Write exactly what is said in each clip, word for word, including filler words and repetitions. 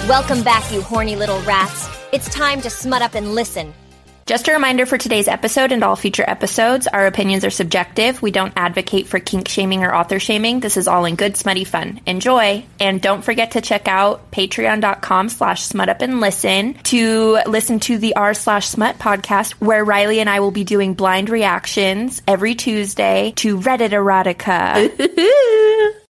Welcome back, you horny little rats. It's time to smut up and listen. Just a reminder for today's episode and all future episodes, our opinions are subjective. We don't advocate for kink shaming or author shaming. This is all in good, smutty fun. Enjoy. And don't forget to check out patreon.com slash smut up and listen to listen to the r slash smut podcast, where Riley and I will be doing blind reactions every Tuesday to Reddit erotica.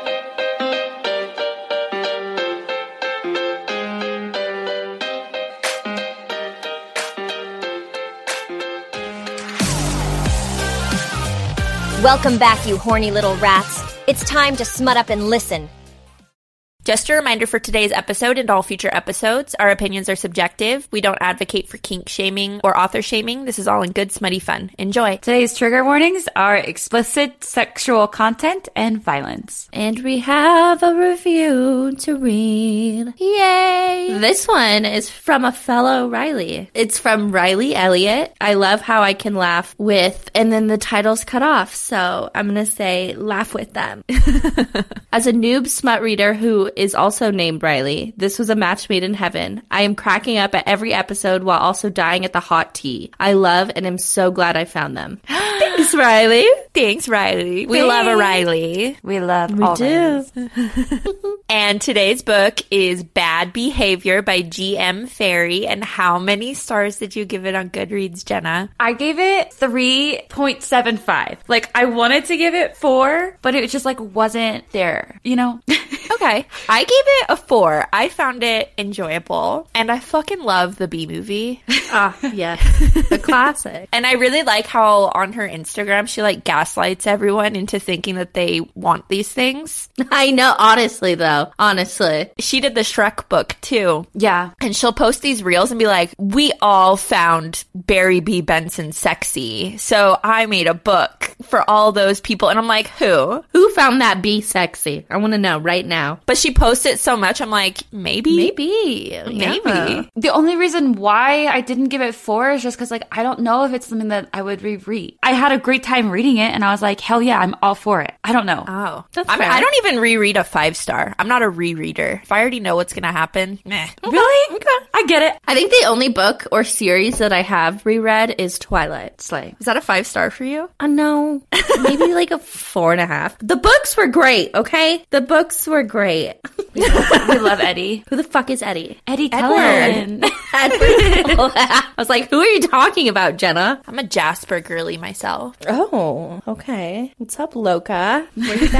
Welcome back, you horny little rats. It's time to smut up and listen. Just a reminder for today's episode and all future episodes, our opinions are subjective. We don't advocate for kink shaming or author shaming. This is all in good, smutty fun. Enjoy. Today's trigger warnings are explicit sexual content and violence. And we have a review to read. Yay! This one is from a fellow Riley. It's from Riley Elliott. I love how I can laugh with, and then the title's cut off, so I'm going to say laugh with them. As a noob smut reader who is also named Riley, this was a match made in heaven. I am cracking up at every episode while also dying at the hot tea. I love and am so glad I found them. Thanks, Riley. Thanks, Riley. We Thanks. love a Riley. We love We all do. Rileys. And today's book is Bad Behavior by G M Ferry. And how many stars did you give it on Goodreads, Jenna? I gave it three point seven five. Like, I wanted to give it four, but it just, like, wasn't there, you know? Okay. I gave it a four. I found it enjoyable. And I fucking love the B movie. Ah, yes. The classic. And I really like how on her Instagram, she like gaslights everyone into thinking that they want these things. I know, honestly, though. Honestly. She did the Shrek book too. Yeah. And she'll post these reels and be like, we all found Barry B. Benson sexy, so I made a book for all those people. And I'm like, who? Who found that bee sexy? I want to know right now. But she posts it so much, I'm like, maybe? Maybe. Maybe. Yeah. The only reason why I didn't give it four is just because, like, I don't know if it's something that I would reread. I had a great time reading it, and I was like, hell yeah, I'm all for it. I don't know. Oh. That's I mean, fair. I don't even reread a five star. I'm not a rereader. If I already know what's going to happen, meh. Really? Okay. I get it. I think the only book or series that I have reread is Twilight. Slay. Is that a five star for you? Uh, no, maybe like a four and a half. The books were great, okay? The books were great. We love, we love Eddie. Who the fuck is Eddie? Eddie Edward. Cullen. Edward. I was like, who are you talking about, Jenna? I'm a Jasper girly myself. Oh, okay. What's up, Loca? Where you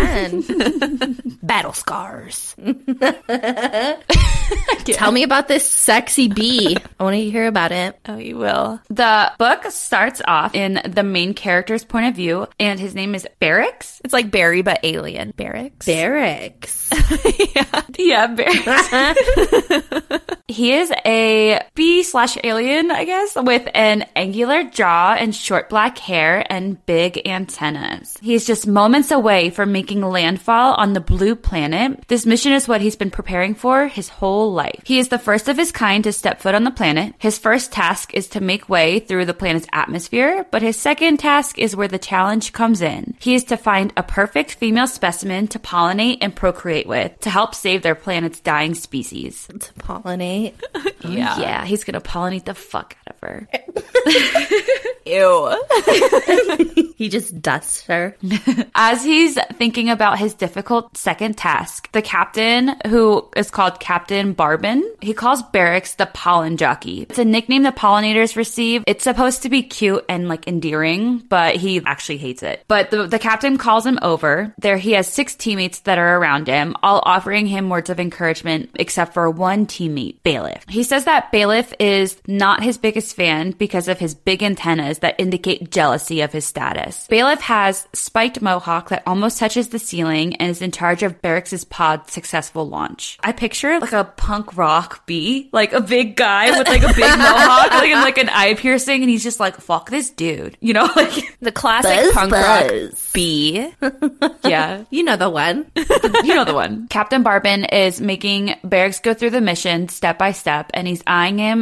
been? Battle scars. Tell me about this sexy bee. I want to hear about it. Oh, you will. The book starts off in the main character's point of view, and his name is Barracks. It's like Barry, but alien. Barracks. Barracks. yeah. Yeah, Barracks. He is a bee slash alien, I guess, with an angular jaw and short black hair and big antennas. He's just moments away from making landfall on the blue planet. This mission is what he's been preparing for his whole life. He is the first of his kind to step foot on the planet. His first task is to make way through the planet's atmosphere, but his second task is where the challenge comes in. He is to find a perfect female specimen to pollinate and procreate with to help save their planet's dying species. To pollinate. Yeah. Yeah, he's gonna pollinate the fuck out of her. Ew. He just dusts her. As he's thinking about his difficult second task, the captain, who is called Captain Barbin, he calls Barracks the pollen jockey. It's a nickname the pollinators receive. It's supposed to be cute and like endearing, but he actually hates it. But the, the captain calls him over. There he has six teammates that are around him, all offering him words of encouragement, except for one teammate, Bailiff. He says that Bailiff is not his biggest fan because of his big antennas that indicate jealousy of his status. Bailiff has spiked mohawk that almost touches the ceiling and is in charge of Barracks' pod's successful launch. I picture like a punk rock bee, like a big guy with like a big mohawk, like, and like an eye piercing, and he's just like, fuck this dude. You know, like the classic buzz, punk buzz. rock bee. Yeah. You know the one. You know the one. Captain Barbin is making Barracks go through the mission step by step, and he's eyeing him over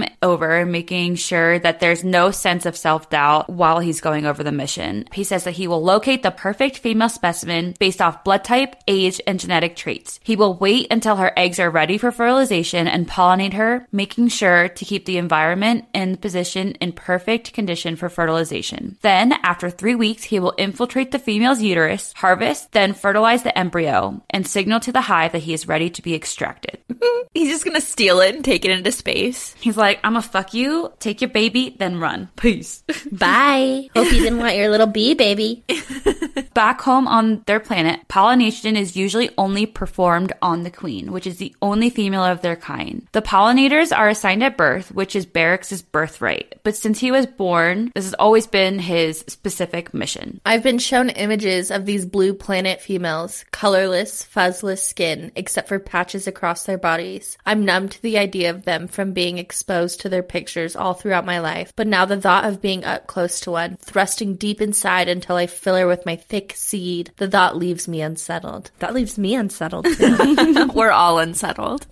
over, making sure that there's no sense of self-doubt while he's going over the mission. He says that he will locate the perfect female specimen based off blood type, age, and genetic traits. He will wait until her eggs are ready for fertilization and pollinate her, making sure to keep the environment and position in perfect condition for fertilization. Then, after three weeks, he will infiltrate the female's uterus, harvest, then fertilize the embryo, and signal to the hive that he is ready to be extracted. He's just gonna steal it and take it into space. He's like, I'm gonna fuck you, take your baby, then run. Peace. Bye. Hope you didn't want your little bee baby. Back home on their planet, pollination is usually only performed on the queen, which is the only female of their kind. The pollinators are assigned at birth, which is Barrick's birthright. But since he was born, this has always been his specific mission. I've been shown images of these blue planet females, colorless, fuzzless skin, except for patches across their bodies. I'm numb to the idea of them from being exposed to their pictures all throughout my life, but now the thought of being up close to one, thrusting deep inside until I fill her with my thick seed, the thought leaves me unsettled. That leaves me unsettled too. We're all unsettled.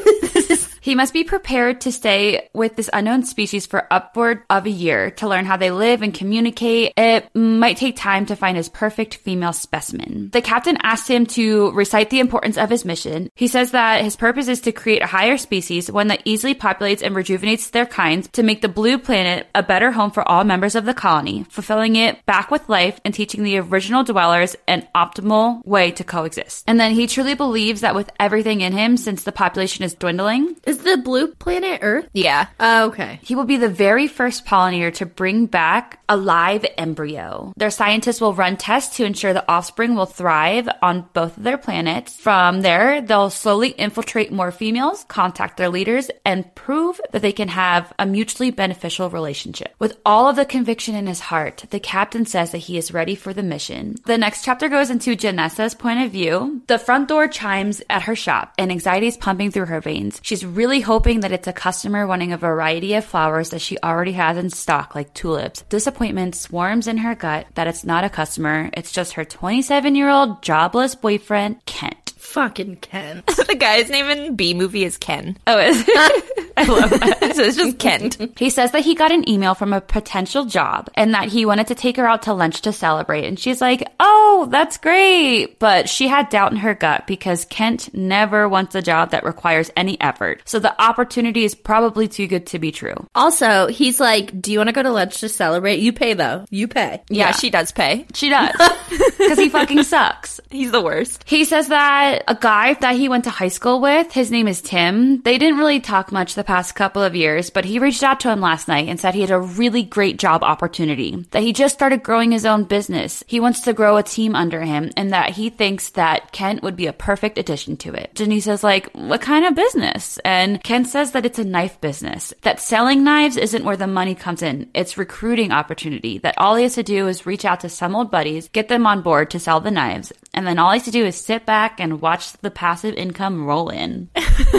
He must be prepared to stay with this unknown species for upward of a year to learn how they live and communicate. It might take time to find his perfect female specimen. The captain asked him to recite the importance of his mission. He says that his purpose is to create a higher species, one that easily populates and rejuvenates their kinds, to make the blue planet a better home for all members of the colony, fulfilling it back with life and teaching the original dwellers an optimal way to coexist. And then he truly believes that with everything in him, since the population is dwindling, Is the blue planet Earth? Yeah. Oh, okay. he will be the very first pollinator to bring back a live embryo. Their scientists will run tests to ensure the offspring will thrive on both of their planets. From there, they'll slowly infiltrate more females, contact their leaders, and prove that they can have a mutually beneficial relationship. With all of the conviction in his heart, the captain says that he is ready for the mission. The next chapter goes into Janessa's point of view. The front door chimes at her shop, and anxiety is pumping through her veins. She's really hoping that it's a customer wanting a variety of flowers that she already has in stock, like tulips. Disappointment swarms in her gut that it's not a customer, it's just her twenty-seven-year-old jobless boyfriend, Kent. Fucking Kent. The guy's name in B movie is Ken. Oh, is I love that. So it's just Kent. He says that he got an email from a potential job and that he wanted to take her out to lunch to celebrate. And she's like, oh, that's great. But she had doubt in her gut because Kent never wants a job that requires any effort. So the opportunity is probably too good to be true. Also, he's like, do you want to go to lunch to celebrate? You pay, though. You pay. Yeah, she does pay. She does. Because he fucking sucks. He's the worst. He says that a guy that he went to high school with, his name is Tim. They didn't really talk much the past couple of years, but he reached out to him last night and said he had a really great job opportunity, that he just started growing his own business. He wants to grow a team under him and that he thinks that Kent would be a perfect addition to it. Denise says, like, what kind of business? And Kent says that it's a knife business, that selling knives isn't where the money comes in. It's recruiting opportunity, that all he has to do is reach out to some old buddies, get them on board to sell the knives, and then all he has to do is sit back and watch the passive income roll in.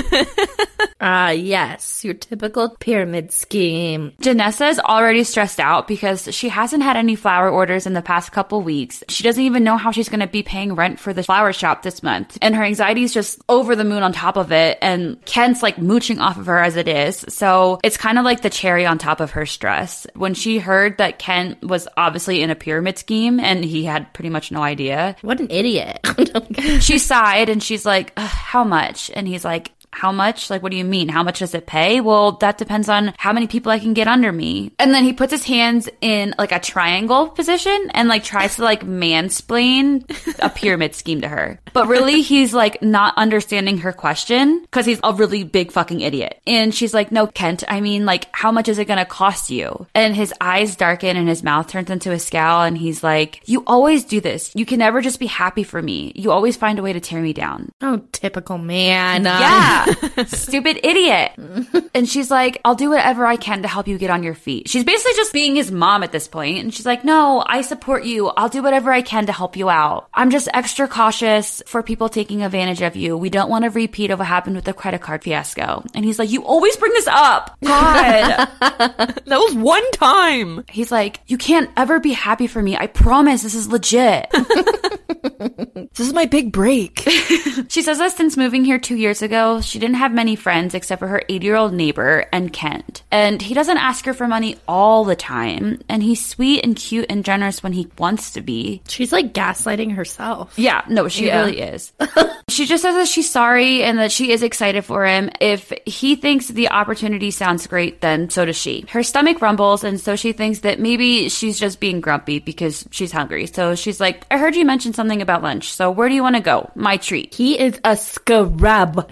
Ah, uh, yes, your typical pyramid scheme. Janessa is already stressed out because she hasn't had any flower orders in the past couple weeks. She doesn't even know how she's going to be paying rent for the flower shop this month. And her anxiety is just over the moon on top of it. And Kent's like mooching off of her as it is. So it's kind of like the cherry on top of her stress. When she heard that Kent was obviously in a pyramid scheme and he had pretty much no idea. What an idiot. She sighed and she's like, how much? And he's like, how much? Like, what do you mean? How much does it pay? Well, that depends on how many people I can get under me. And then he puts his hands in like a triangle position and like tries to like mansplain a pyramid scheme to her. But really, he's like not understanding her question because he's a really big fucking idiot. And she's like, no, Kent, I mean, like, how much is it going to cost you? And his eyes darken and his mouth turns into a scowl. And he's like, you always do this. You can never just be happy for me. You always find a way to tear me down. Oh, typical man. Yeah. Stupid idiot. And she's like, I'll do whatever I can to help you get on your feet. She's basically just being his mom at this point. And she's like, no, I support you. I'll do whatever I can to help you out. I'm just extra cautious for people taking advantage of you. We don't want a repeat of what happened with the credit card fiasco. And he's like, you always bring this up. God. That was one time. He's like, you can't ever be happy for me. I promise this is legit. This is my big break. She says that since moving here two years ago, she didn't have many friends except for her eighty-year-old neighbor and Kent. And he doesn't ask her for money all the time. And he's sweet and cute and generous when he wants to be. She's like gaslighting herself. Yeah, no, she Yeah. really is. She just says that she's sorry and that she is excited for him. If he thinks the opportunity sounds great, then so does she. Her stomach rumbles, and so she thinks that maybe she's just being grumpy because she's hungry. So she's like, I heard you mention something about lunch, so where do you want to go? My treat. He is a scrub.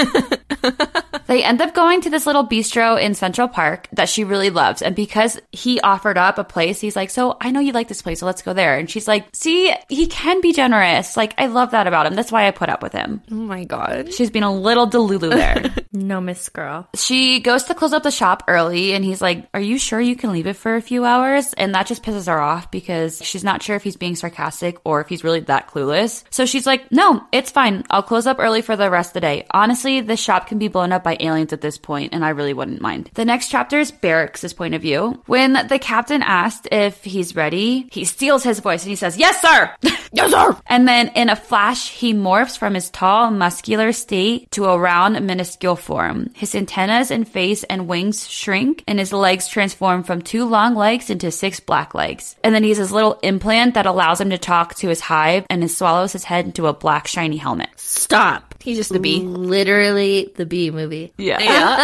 They end up going to this little bistro in Central Park that she really loves. And because he offered up a place, he's like, so I know you like this place, so let's go there. And she's like, see, he can be generous. Like, I love that about him. That's why I put up with him. Oh my God. She's being a little delulu there. No, Miss Girl. She goes to close up the shop early, and he's like, are you sure you can leave it for a few hours? And that just pisses her off because she's not sure if he's being sarcastic or if he's really that clueless. So she's like, no, it's fine. I'll close up early for the rest of the day. Honestly, the shop can be blown up by aliens at this point, and I really wouldn't mind. The next chapter is Barracks' point of view. When the captain asked if he's ready, he steals his voice and he says, yes, sir! Yes, sir! And then in a flash, he morphs from his tall, muscular state to a round, minuscule form. His antennas and face and wings shrink, and his legs transform from two long legs into six black legs. And then he has his little implant that allows him to talk to his hive, and it swallows his head into a black, shiny helmet. Stop. He's just the bee. Literally the bee movie. Yeah.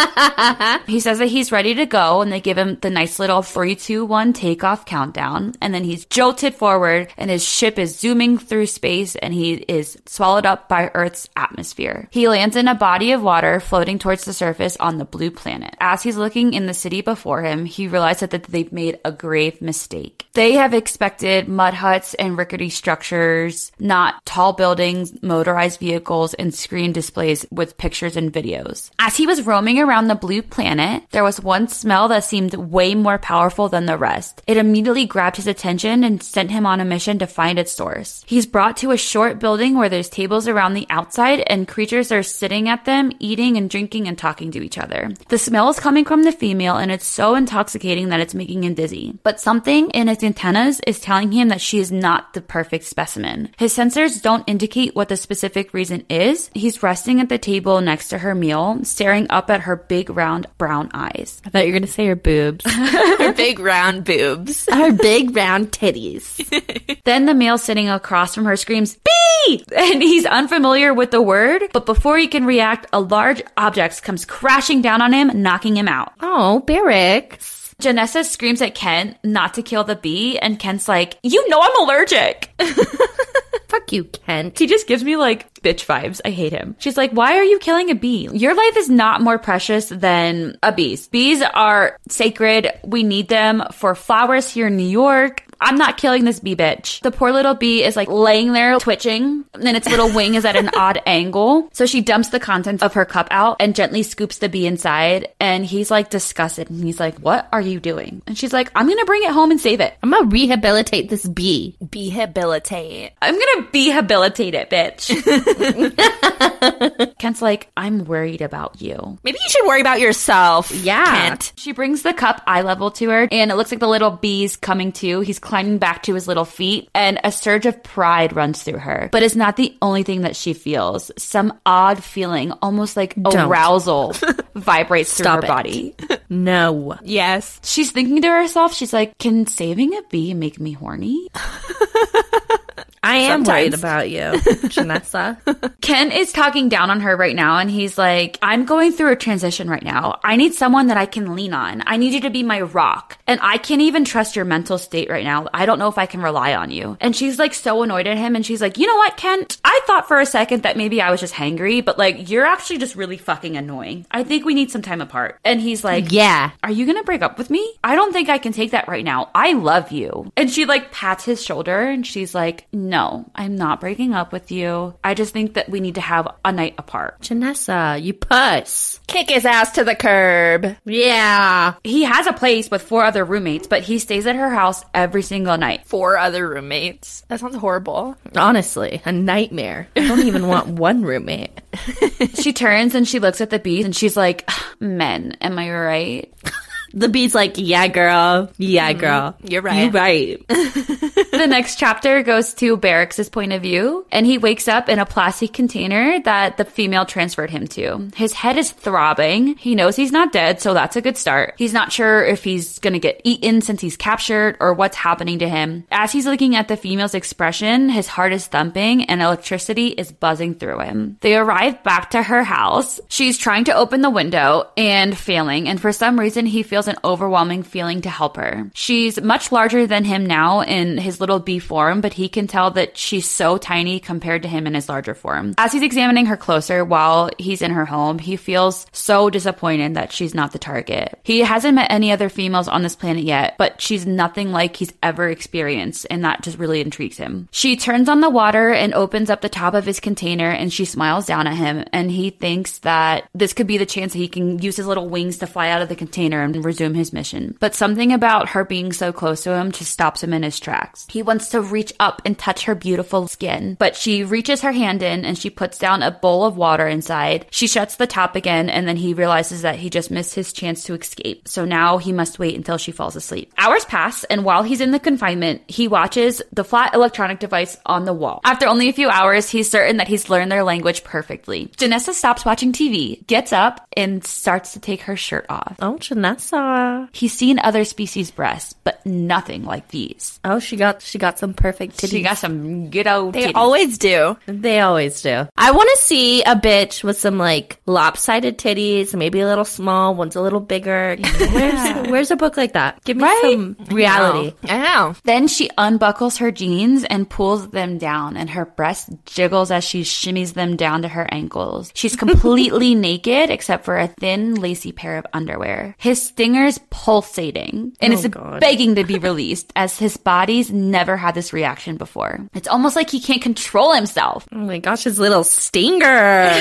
Yeah. He says that he's ready to go, and they give him the nice little three, two, one takeoff countdown. And then he's jolted forward, and his ship is zooming through space, and he is swallowed up by Earth's atmosphere. He lands in a body of water floating towards the surface on the blue planet. As he's looking in the city before him, he realizes that they've made a grave mistake. They have expected mud huts and rickety structures, not tall buildings, motorized vehicles, and screen displays with pictures and videos. As he was roaming around the blue planet, there was one smell that seemed way more powerful than the rest. It immediately grabbed his attention and sent him on a mission to find its source. He's brought to a short building where there's tables around the outside and creatures are sitting at them, eating and drinking and talking to each other. The smell is coming from the female, and it's so intoxicating that it's making him dizzy. But something in its antennas is telling him that she is not the perfect specimen. His sensors don't indicate what the specific reason is. He's resting at the table next to her meal, staring up at her big round brown eyes. I thought you were going to say her boobs. Her big round boobs. Her big round titties. Then the male sitting across from her screams, "Bee!" And he's unfamiliar with the word, but before he can react, a large object comes crashing down on him, knocking him out. Oh, Barracks. Janessa screams at Kent not to kill the bee, and Kent's like, you know I'm allergic. Fuck you, Kent. He just gives me like bitch vibes. I hate him. She's like, why are you killing a bee? Your life is not more precious than a bee's. Bees are sacred. We need them for flowers here in New York. I'm not killing this bee bitch. The poor little bee is like laying there twitching, and its little wing is at an odd angle. So she dumps the contents of her cup out and gently scoops the bee inside. And he's like disgusted. And he's like, what are you doing? And she's like, I'm going to bring it home and save it. I'm going to rehabilitate this bee. Behabilitate. I'm going to behabilitate it, bitch. Kent's like, I'm worried about you. Maybe you should worry about yourself. Yeah. Kent. She brings the cup eye level to her, and it looks like the little bee's coming to. He's climbing back to his little feet, and a surge of pride runs through her. But it's not the only thing that she feels. Some odd feeling, almost like Don't. arousal, vibrates through Stop her it. body. No. Yes. She's thinking to herself, she's like, can saving a bee make me horny? I am Sometimes. worried about you, Janessa. Ken is talking down on her right now, and he's like, I'm going through a transition right now. I need someone that I can lean on. I need you to be my rock. And I can't even trust your mental state right now. I don't know if I can rely on you. And she's like so annoyed at him, and she's like, you know what, Ken? I thought for a second that maybe I was just hangry, but like, you're actually just really fucking annoying. I think we need some time apart. And he's like, Yeah. are you gonna break up with me? I don't think I can take that right now. I love you. And she like pats his shoulder, and she's like, no, I'm not breaking up with you. I just think that we need to have a night apart. Janessa, you puss. Kick his ass to the curb. Yeah. He has a place with four other roommates, but he stays at her house every single night. Four other roommates. That sounds horrible. Honestly, a nightmare. I don't even want one roommate. She turns and she looks at the bees, and she's like, men, am I right? The bee's like, yeah, girl. Yeah, girl. You're right. You're right. the next chapter goes to Barricks's point of view, and he wakes up in a plastic container that the female transferred him to. His head is throbbing. He knows he's not dead, so that's a good start. He's not sure if he's gonna get eaten since he's captured or what's happening to him. As he's looking at the female's expression, his heart is thumping and electricity is buzzing through him. They arrive back to her house. She's trying to open the window and failing, and for some reason he feels an overwhelming feeling to help her. She's much larger than him now in his little bee form, but he can tell that she's so tiny compared to him in his larger form. As he's examining her closer while he's in her home, he feels so disappointed that she's not the target. He hasn't met any other females on this planet yet, but she's nothing like he's ever experienced, and that just really intrigues him. She turns on the water and opens up the top of his container, and she smiles down at him, and he thinks that this could be the chance that he can use his little wings to fly out of the container and resume his mission. But something about her being so close to him just stops him in his tracks. He wants to reach up and touch her beautiful skin, but she reaches her hand in and she puts down a bowl of water inside. She shuts the top again, and then he realizes that he just missed his chance to escape. So now he must wait until she falls asleep. Hours pass, and while he's in the confinement, he watches the flat electronic device on the wall. After only a few hours, he's certain that he's learned their language perfectly. Janessa stops watching T V, gets up, and starts to take her shirt off. Oh, Janessa. He's seen other species' breasts, but nothing like these. Oh, she got she got some perfect titties. She got some good old They titties. always do. They always do. I want to see a bitch with some like lopsided titties, maybe a little small, one's a little bigger. Where's where's a book like that? Give me Right? some reality. I know. Then she unbuckles her jeans and pulls them down, and her breast jiggles as she shimmies them down to her ankles. She's completely naked except for a thin, lacy pair of underwear. His stinger's pulsating and Oh, is God. begging to be released, as his body's never had this reaction before. It's almost like he can't control himself. Oh my gosh, his little stinger.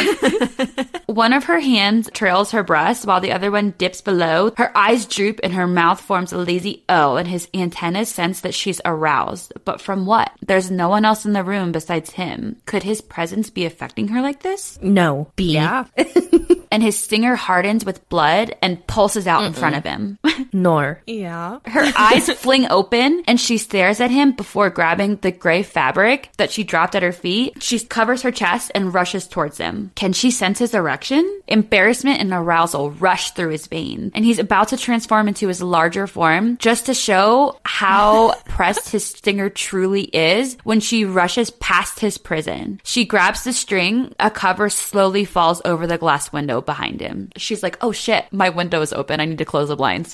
One of her hands trails her breast while the other one dips below. Her eyes droop and her mouth forms a lazy O, and his antennas sense that she's aroused. But from what? There's no one else in the room besides him. Could his presence be affecting her like this? No. B. Yeah. And his stinger hardens with blood and pulses out in front of him. Nor. Yeah. Her eyes fling open and she stares at him before grabbing the gray fabric that she dropped at her feet. She covers her chest and rushes towards him. Can she sense his erection? Embarrassment and arousal rush through his veins, and he's about to transform into his larger form just to show how pressed his stinger truly is when she rushes past his prison. She grabs the string. A cover slowly falls over the glass window behind him. She's like, oh shit, my window is open. I need to close the blinds.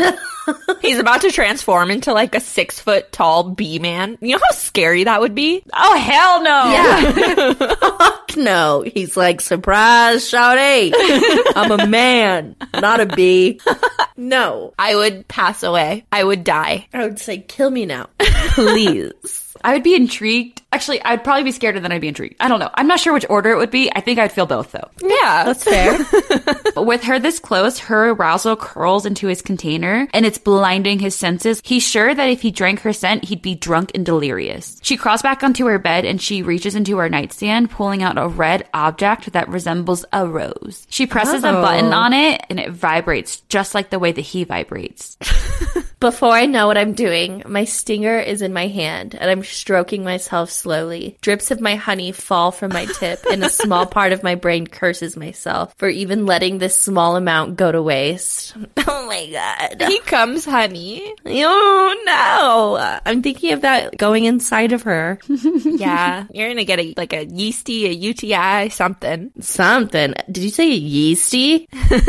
He's about to transform into like a six foot tall bee man. You know how scary that would be? Oh, hell no. Yeah. Fuck no. He's like, surprise, shawty. I'm a man, not a bee. No. I would pass away. I would die. I would say, kill me now. Please. I would be intrigued. Actually, I'd probably be scared and then I'd be intrigued. I don't know. I'm not sure which order it would be. I think I'd feel both, though. Yeah. That's fair. But with her this close, her arousal curls into his container, and it's blinding his senses. He's sure that if he drank her scent, he'd be drunk and delirious. She crawls back onto her bed, and she reaches into her nightstand, pulling out a red object that resembles a rose. She presses Oh. a button on it, and it vibrates just like the way that he vibrates. Before I know what I'm doing, my stinger is in my hand, and I'm stroking myself slowly. Drips of my honey fall from my tip, and a small part of my brain curses myself for even letting this small amount go to waste. Oh my god. He comes, honey. Oh no. I'm thinking of that going inside of her. Yeah. You're gonna get a like a yeasty, a U T I, something. Something. Did you say yeasty?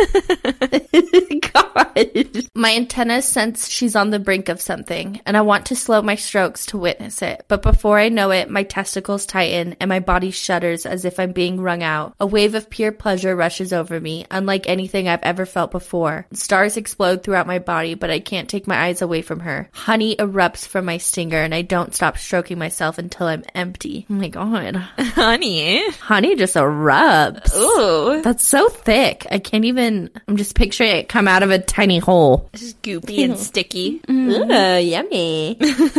God. My antennas sense she's on the brink of something, and I want to slow my strokes to witness it. But before I know it, my testicles tighten and my body shudders as if I'm being wrung out. A wave of pure pleasure rushes over me, unlike anything I've ever felt before. Stars explode throughout my body, but I can't take my eyes away from her. Honey erupts from my stinger, and I don't stop stroking myself until I'm empty. Oh my god. Honey. Honey just erupts. Ooh. That's so thick. I can't even, I'm just picturing it come out of a tiny hole. This is goopy and sticky. sticky. Mm. Ooh, yummy.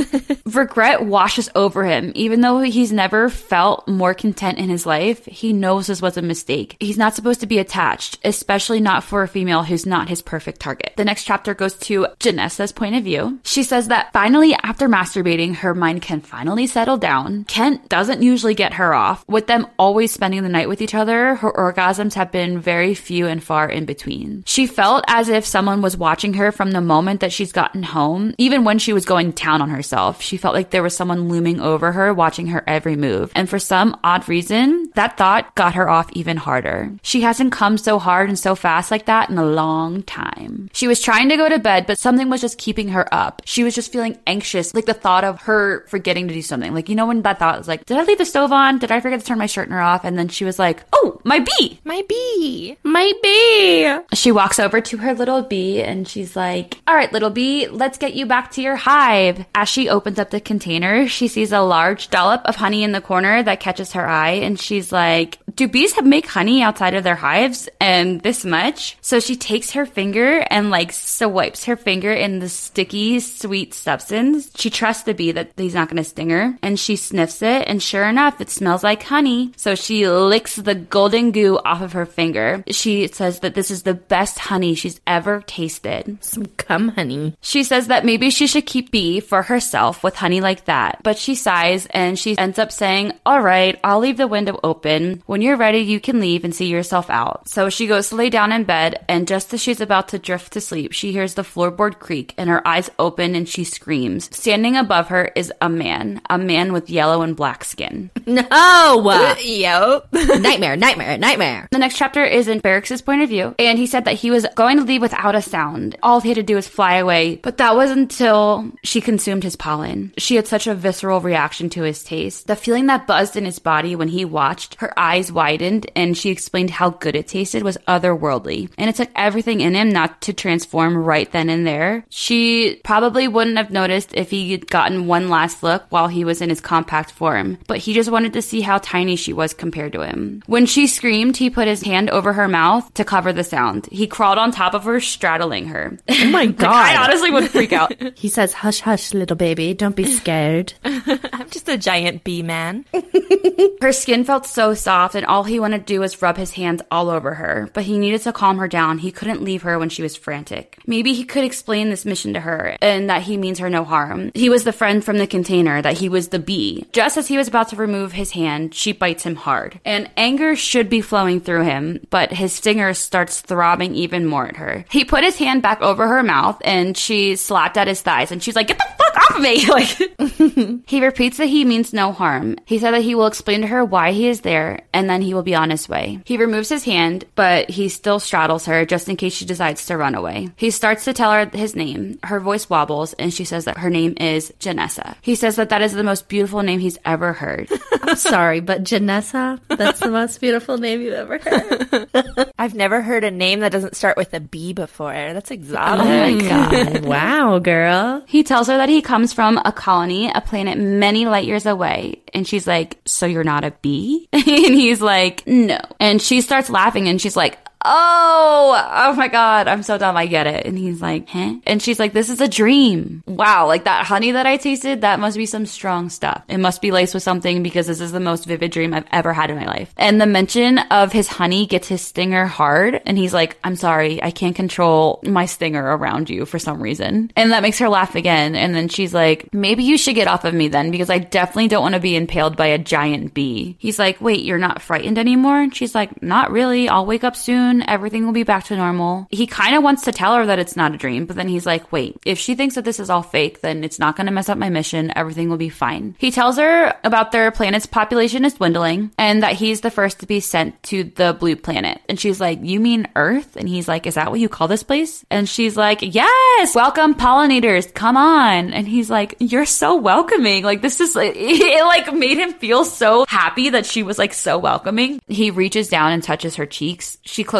Regret washes over him. Even though he's never felt more content in his life, he knows this was a mistake. He's not supposed to be attached, especially not for a female who's not his perfect target. The next chapter goes to Janessa's point of view. She says that finally, after masturbating, her mind can finally settle down. Kent doesn't usually get her off. With them always spending the night with each other, her orgasms have been very few and far in between. She felt as if someone was watching her from the moment that she's gotten home. Even when she was going down on herself, she felt like there was someone looming over her, watching her every move. And for some odd reason, that thought got her off even harder. She hasn't come so hard and so fast like that in a long time. She was trying to go to bed, but something was just keeping her up. She was just feeling anxious, like the thought of her forgetting to do something. Like, you know, when that thought was like, did I leave the stove on? Did I forget to turn my shortener off? And then she was like, oh, my bee! My bee! My bee! She walks over to her little bee and she's like, all right, little bee, let's get you back to your hive. As she opens up the container, she sees a large dollop of honey in the corner that catches her eye, and she's like, do bees make honey outside of their hives and this much? So she takes her finger and like swipes her finger in the sticky, sweet substance. She trusts the bee that he's not going to sting her, and she sniffs it, and sure enough, it smells like honey. So she licks the golden goo off of her finger. She says that this is the best honey she's ever tasted. Some cum honey. She says that maybe she should keep bee for herself with honey like that, but she sighs and she ends up saying, all right, I'll leave the window open. When you're ready, you can leave and see yourself out. So she goes to lay down in bed, and just as she's about to drift to sleep, she hears the floorboard creak and her eyes open and she screams. Standing above her is a man, a man with yellow and black skin. No! Yep. Nightmare, nightmare, nightmare. The next chapter is in Barracks' point of view, and he said that he was going to leave without a sound. All he had to do was fly away, but that was until she consumed his pollen. She had such a visceral reaction to his taste. The feeling that buzzed in his body when he watched, her eyes widened, and she explained how good it tasted was otherworldly. And it took everything in him not to transform right then and there. She probably wouldn't have noticed if he had gotten one last look while he was in his compact form, but he just wanted to see how tiny she was compared to him. When she screamed, he put his hand over her mouth to cover the sound. He crawled on top of her, straddling her. Oh my God. Like, I honestly would freak out. He says, hush, hush, little baby. Don't be scared. I'm just a giant bee man. Her skin felt so soft, and all he wanted to do was rub his hands all over her, but he needed to calm her down. He couldn't leave her when she was frantic. Maybe he could explain this mission to her, and that he means her no harm. He was the friend from the container, that he was the bee. Just as he was about to remove his hand, she bites him hard. And anger should be flowing through him, but his stinger starts throbbing even more at her. He put his hand back over her mouth, and she slapped at his thighs, and she's like, get the fuck off of me! Like, he repeats that he means no harm. He said that he will explain to her why he is there, and then he will be on his way. He removes his hand, but he still straddles her just in case she decides to run away. He starts to tell her his name. Her voice wobbles, and she says that her name is Janessa. He says that that is the most beautiful name he's ever heard. I'm sorry, but Janessa, that's the most beautiful name you've ever heard. I've never heard a name that doesn't start with a B before. That's exotic. Oh my God. Wow, girl. He tells her that he comes from a colony, a planet many light years away. And she's like, so you're not a bee? And he's like, no. And she starts laughing, and she's like, oh, oh my God, I'm so dumb, I get it. And he's like, huh? And she's like, this is a dream. Wow, like that honey that I tasted, that must be some strong stuff. It must be laced with something, because this is the most vivid dream I've ever had in my life. And the mention of his honey gets his stinger hard, and he's like, I'm sorry, I can't control my stinger around you for some reason. And that makes her laugh again. And then she's like, maybe you should get off of me then, because I definitely don't want to be impaled by a giant bee. He's like, wait, you're not frightened anymore? And she's like, not really, I'll wake up soon. Everything will be back to normal. He kind of wants to tell her that it's not a dream, but then he's like, wait, if she thinks that this is all fake, then it's not going to mess up my mission. Everything will be fine. He tells her about their planet's population is dwindling, and that he's the first to be sent to the blue planet. And she's like, you mean Earth? And he's like, is that what you call this place? And she's like, yes, welcome pollinators, come on. And he's like, you're so welcoming. Like, this is, it, it like made him feel so happy that she was like so welcoming. He reaches down and touches her cheeks. She closes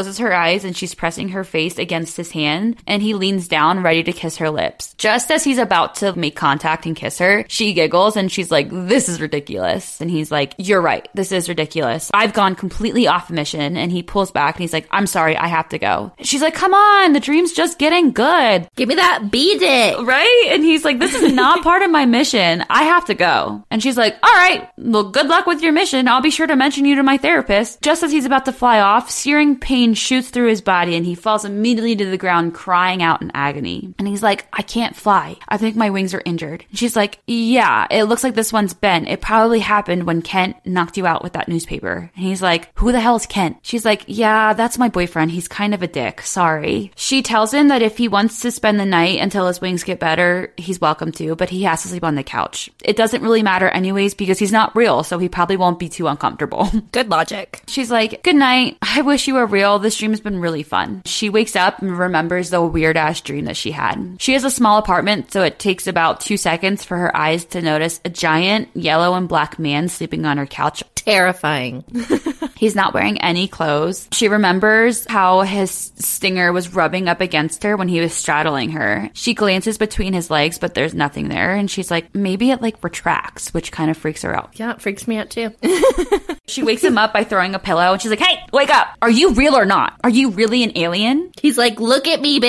closes her eyes and she's pressing her face against his hand, and he leans down ready to kiss her lips. Just as he's about to make contact and kiss her, she giggles and she's like, this is ridiculous. And he's like, you're right, this is ridiculous. I've gone completely off mission. And he pulls back and he's like, I'm sorry, I have to go. And she's like, come on, the dream's just getting good. Give me that beat it. Right? And he's like, this is not part of my mission. I have to go. And she's like, all right, well, good luck with your mission. I'll be sure to mention you to my therapist. Just as he's about to fly off, searing pain shoots through his body and he falls immediately to the ground, crying out in agony. And he's like, I can't fly. I think my wings are injured. And she's like, yeah, it looks like this one's bent. It probably happened when Kent knocked you out with that newspaper. And he's like, who the hell is Kent? She's like, yeah, that's my boyfriend. He's kind of a dick. Sorry. She tells him that if he wants to spend the night until his wings get better, he's welcome to, but he has to sleep on the couch. It doesn't really matter anyways because he's not real, so he probably won't be too uncomfortable. Good logic. She's like, good night. I wish you were real. This dream has been really fun. She wakes up and remembers the weird ass dream that she had. She has a small apartment, so it takes about two seconds for her eyes to notice a giant yellow and black man sleeping on her couch. Terrifying. He's not wearing any clothes. She remembers how his stinger was rubbing up against her when he was straddling her. She glances between his legs, but there's nothing there. And she's like, maybe it like retracts, which kind of freaks her out. Yeah, it freaks me out too. She wakes him up by throwing a pillow and she's like, hey, wake up. Are you real or not? Are you really an alien? He's like, look at me,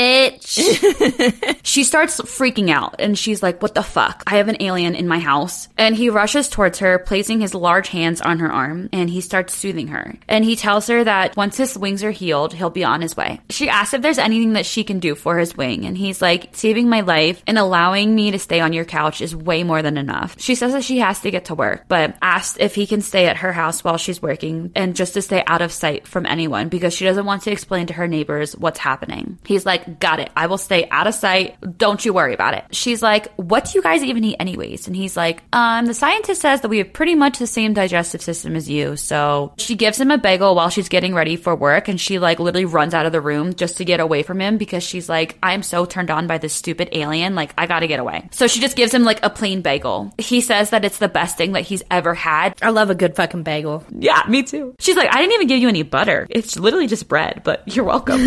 bitch. She starts freaking out and she's like, what the fuck? I have an alien in my house. And he rushes towards her, placing his large hands on her arm, and he starts soothing her. And he tells her that once his wings are healed, he'll be on his way. She asks if there's anything that she can do for his wing, and he's like, saving my life and allowing me to stay on your couch is way more than enough. She says that she has to get to work, but asks if he can stay at her house while she's working and just to stay out of sight from anyone because she doesn't want to explain to her neighbors what's happening. He's like, got it. I will stay out of sight. Don't you worry about it. She's like, what do you guys even eat anyways? And he's like, um, the scientist says that we have pretty much the same digestive system as you. So she gives him a bagel while she's getting ready for work, and she like literally runs out of the room just to get away from him because she's like, I'm so turned on by this stupid alien. Like, I gotta get away. So she just gives him like a plain bagel. He says that it's the best thing that he's ever had. I love a good fucking bagel. Yeah, me too. She's like, I didn't even give you any butter. It's literally just bread, but you're welcome.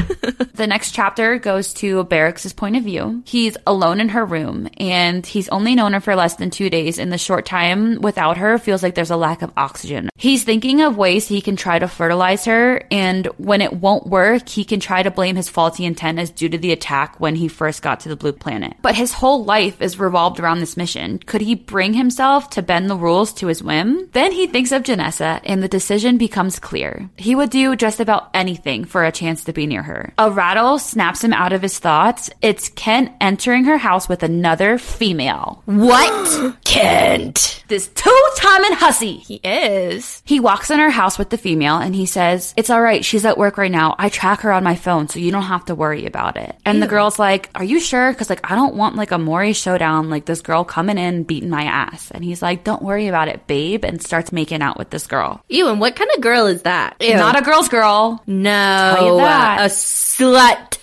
The next chapter goes to Barracks' point of view. He's alone in her room, and he's only known her for less than two days, and the short time without her feels like there's a lack of oxygen. He's thinking of ways he can try to fertilize her, and when it won't work, he can try to blame his faulty intent as due to the attack when he first got to the blue planet. But his whole life is revolved around this mission. Could he bring himself to bend the rules to his whim? Then he thinks of Janessa, and the decision becomes clear. He would do just about anything for a chance to be near her. A rattle snaps him out of his thoughts. It's Kent entering her house with another female. What? Kent. This two-timing hussy. He is. He walks in her house with the female and he says, it's all right, she's at work right now. I track her on my phone, so you don't have to worry about it. And Ew. The girl's like, are you sure? Because like, I don't want like a Maury showdown, like this girl coming in beating my ass. And he's like, don't worry about it, babe, and starts making out with this girl. Ew, and what kind of girl is that? Ew. Not a girl's girl. No. Tell you that. A slut.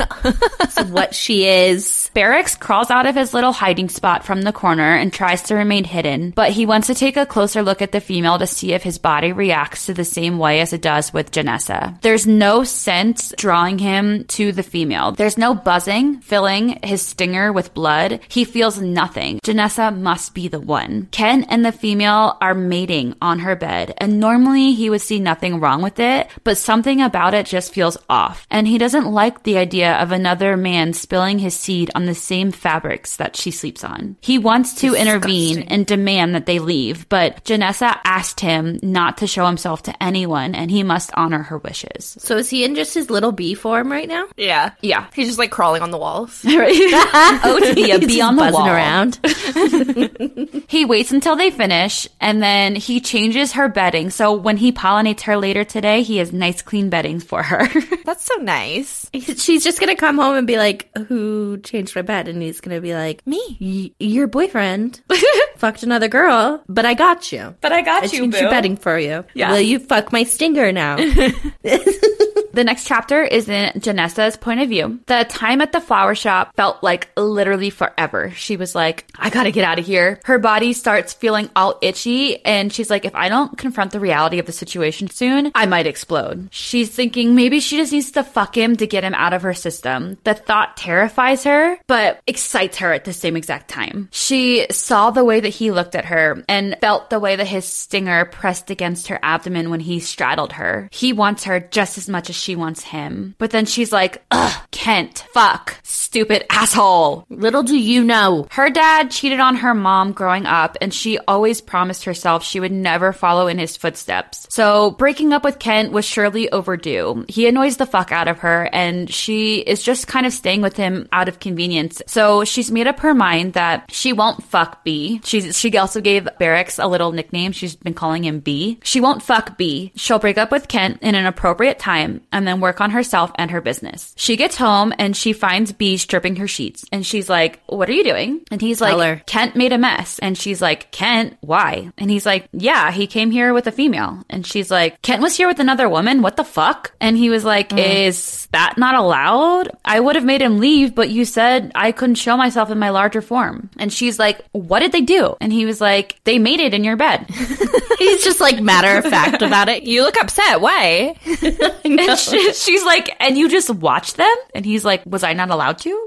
That's what she is. Barracks crawls out of his little hiding spot from the corner and tries to remain hidden, but he wants to take a closer look at the female to see if his body reacts to the same way as it does with Janessa. There's no sense drawing him to the female. There's no buzzing, filling his stinger with blood. He feels nothing. Janessa must be the one. Ken and the female are mating on her bed, and normally he would see nothing wrong with it, but something about it just feels off, and he doesn't like the idea of another man spilling his seed on the same fabrics that she sleeps on. He wants to Disgusting. intervene and demand that they leave, but Janessa asked him not to show himself to anyone, and he must honor her wishes. So is he in just his little bee form right now? Yeah. Yeah. He's just like crawling on the walls. Oh, to be a bee on the buzzing wall. around. He waits until they finish, and then he changes her bedding. So when he pollinates her later today, he has nice clean bedding for her. That's so nice. She's just gonna come home and be like, who changed my bed? And he's gonna be like, me. Y- your boyfriend fucked another girl, but I got you. But I got I you, changed boo. your bedding for you. Yeah. Will you fuck my stinger now? The next chapter is in Janessa's point of view. The time at the flower shop felt like literally forever. She was like, I gotta get out of here. Her body starts feeling all itchy, and she's like, if I don't confront the reality of the situation soon, I might explode. She's thinking maybe she just needs to fuck him to get him out of her system. The thought terrifies her, but excites her at the same exact time. She saw the way that he looked at her and felt the way that his stinger pressed against her abdomen when he straddled her. He wants her just as much as she wants him. But then she's like, ugh, Kent, fuck, stupid asshole. Little do you know. Her dad cheated on her mom growing up, and she always promised herself she would never follow in his footsteps. So breaking up with Kent was surely overdue. He annoys the fuck out of her, and she is just kind of staying with him out of convenience. So she's made up her mind that she won't fuck B. She's, she also gave Barracks a little nickname. She's been calling him B. She won't fuck B. She'll break up with Kent in an appropriate time and then work on herself and her business. She gets home and she finds B stripping her sheets. And she's like, what are you doing? And he's like, Tell her. Kent made a mess. And she's like, Kent, why? And he's like, yeah, he came here with a female. And she's like, Kent was here with another woman? What the fuck? And he was like, mm. is that not allowed? I would have made him leave, but you said I couldn't show myself in my larger form. And she's like, what did they do? And he was like, they made it in your bed. He's just like matter of fact about it. You look upset. Why? And she, she's like, and you just watched them? And he's like, was I not allowed to?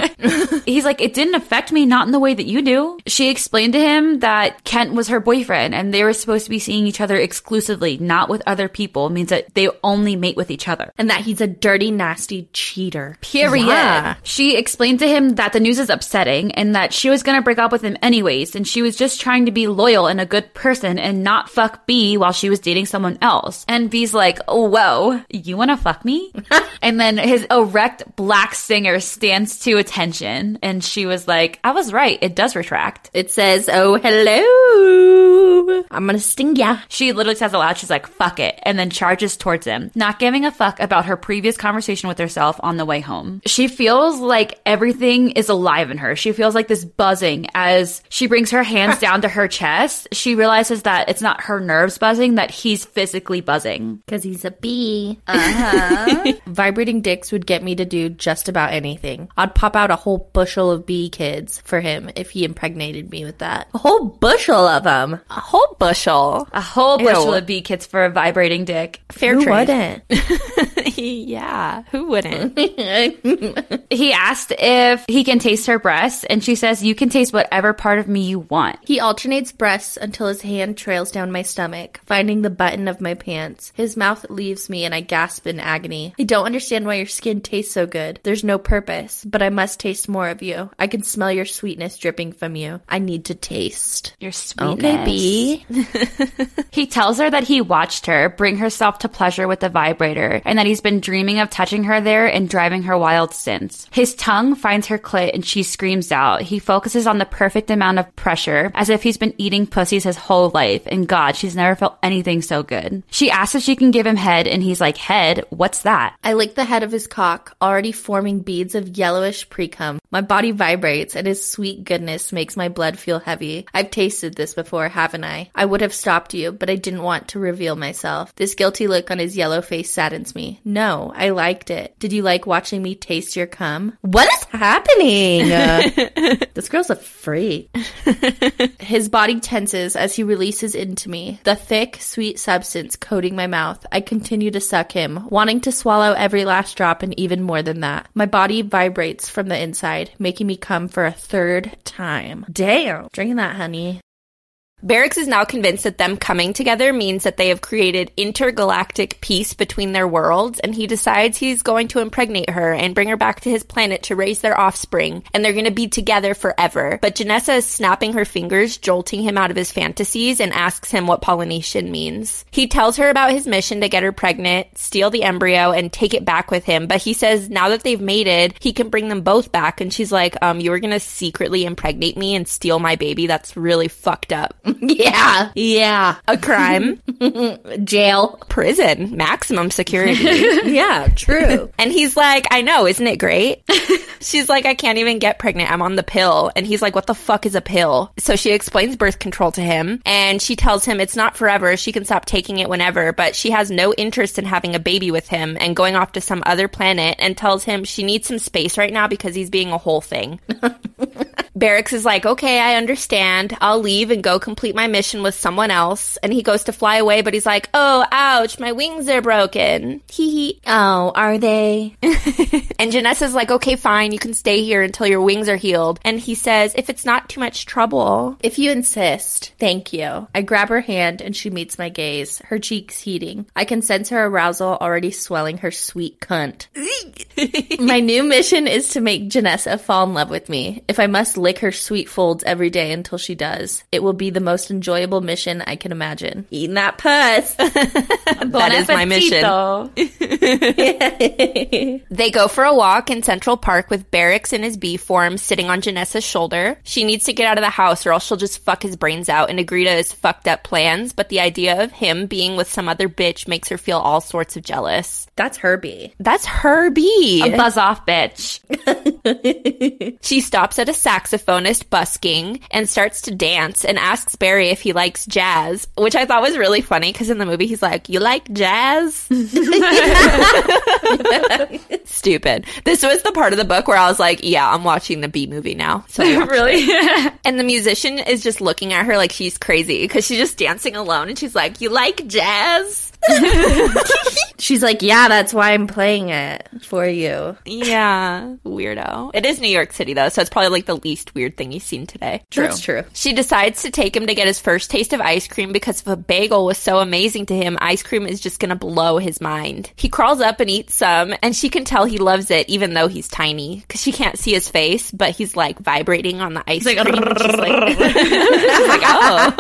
He's like, it didn't affect me, not in the way that you do. She explained to him that Kent was her boyfriend and they were supposed to be seeing each other exclusively, not with other people. It means that they only mate with each other. And that he's a dirty, nasty cheater. Period. Yeah. She explained to him that the news is upsetting and that she was going to break up with him anyways, and she was just trying to be loyal and a good person and not fuck B while she was dating someone else. And B's like, oh, whoa, you want to fuck me? And then his erect black singer stands to attention, and she was like, I was right, it does retract. It says, oh, hello, I'm gonna sting ya. She literally says aloud, she's like, fuck it, and then charges towards him, not giving a fuck about her previous conversation with herself on the way home. She feels like everything is alive in her. She feels like this buzzing as she brings her hands down to her chest. She realizes that it's not her nerves buzzing, that he's physically buzzing. Because he's a bee. Uh-huh. Vibrating dicks would get me to do just about anything. I'd pop out a whole bushel of bee kids for him if he impregnated me with that. A whole bushel of them. A whole bushel. A whole bushel Ew. of bee kids for a vibrating dick. Fair Who trade. wouldn't? Yeah, who wouldn't? He asked if he can taste her breasts, and she says, you can taste whatever part of me you want. He alternates breasts until his hand trails down my stomach, finding the button of my pants. His mouth leaves me and I gasp in agony. I don't understand why your skin tastes so good. There's no purpose, but I must taste more of you. I can smell your sweetness dripping from you. I need to taste. Your sweetness. Okay, B. He tells her that he watched her bring herself to pleasure with the vibrator, and that he's been dreaming of touching her there and driving her wild since. His tongue finds her clit and she screams out. He focuses on the perfect amount of pressure, as if he's been eating pussies his whole life, and God, she's never felt anything so good. She asks if she can give him head, and he's like, head? What's that? I lick the head of his cock, already forming beads of yellowish pre-cum. My body vibrates, and his sweet goodness makes my blood feel heavy. I've tasted this before, haven't I? I would have stopped you, but I didn't want to reveal myself. This guilty look on his yellow face saddens me. No, I liked it. Did you like watching me taste your cum? What is happening? Uh, this girl's a freak. His body tenses as he releases into me, the thick, sweet substance coating my mouth. I continue to suck him, wanting to swallow every last drop and even more than that. My body vibrates from the inside, making me come for a third time. Damn. Drinking that, honey. Barracks is now convinced that them coming together means that they have created intergalactic peace between their worlds, and he decides he's going to impregnate her and bring her back to his planet to raise their offspring, and they're going to be together forever. But Janessa is snapping her fingers, jolting him out of his fantasies, and asks him what pollination means. He tells her about his mission to get her pregnant, steal the embryo, and take it back with him, but he says now that they've mated, he can bring them both back, and she's like, um, you were going to secretly impregnate me and steal my baby? That's really fucked up. Yeah. Yeah. A crime? Jail. Prison. Maximum security. Yeah, true. And he's like, I know, isn't it great? She's like, I can't even get pregnant. I'm on the pill. And he's like, what the fuck is a pill? So she explains birth control to him, and she tells him it's not forever. She can stop taking it whenever, but she has no interest in having a baby with him and going off to some other planet, and tells him she needs some space right now because he's being a whole thing. Barracks is like, okay, I understand. I'll leave and go complete my mission with someone else. And he goes to fly away, but he's like, oh, ouch, my wings are broken. Hee hee. Oh, are they? And Janessa's like, okay, fine, you can stay here until your wings are healed. And he says, if it's not too much trouble. If you insist. Thank you. I grab her hand and she meets my gaze, her cheeks heating. I can sense her arousal already swelling her sweet cunt. My new mission is to make Janessa fall in love with me. If I must lick her sweet folds every day until she does, it will be the most enjoyable mission I can imagine. Eating that puss. That is my mission. They go for a walk in Central Park with Barracks in his B form sitting on Janessa's shoulder. She needs to get out of the house or else she'll just fuck his brains out and agree to his fucked up plans, but the idea of him being with some other bitch makes her feel all sorts of jealous. That's her B. That's her B. A buzz off bitch. She stops at a saxophonist busking and starts to dance and asks Barry if he likes jazz, which I thought was really funny because in the movie he's like, you like jazz? Stupid. This was the part of the book where I was like, yeah, I'm watching the B movie now. So Really? And the musician is just looking at her like she's crazy because she's just dancing alone and she's like, you like jazz? She's like, yeah, that's why I'm playing it for you. Yeah, weirdo. It is New York City though, so it's probably like the least weird thing you've seen today. True. That's true. She decides to take him to get his first taste of ice cream because if a bagel was so amazing to him, ice cream is just gonna blow his mind. He crawls up and eats some, and she can tell he loves it even though he's tiny because she can't see his face, but he's like vibrating on the ice He's cream. like, She's like, she's like, oh.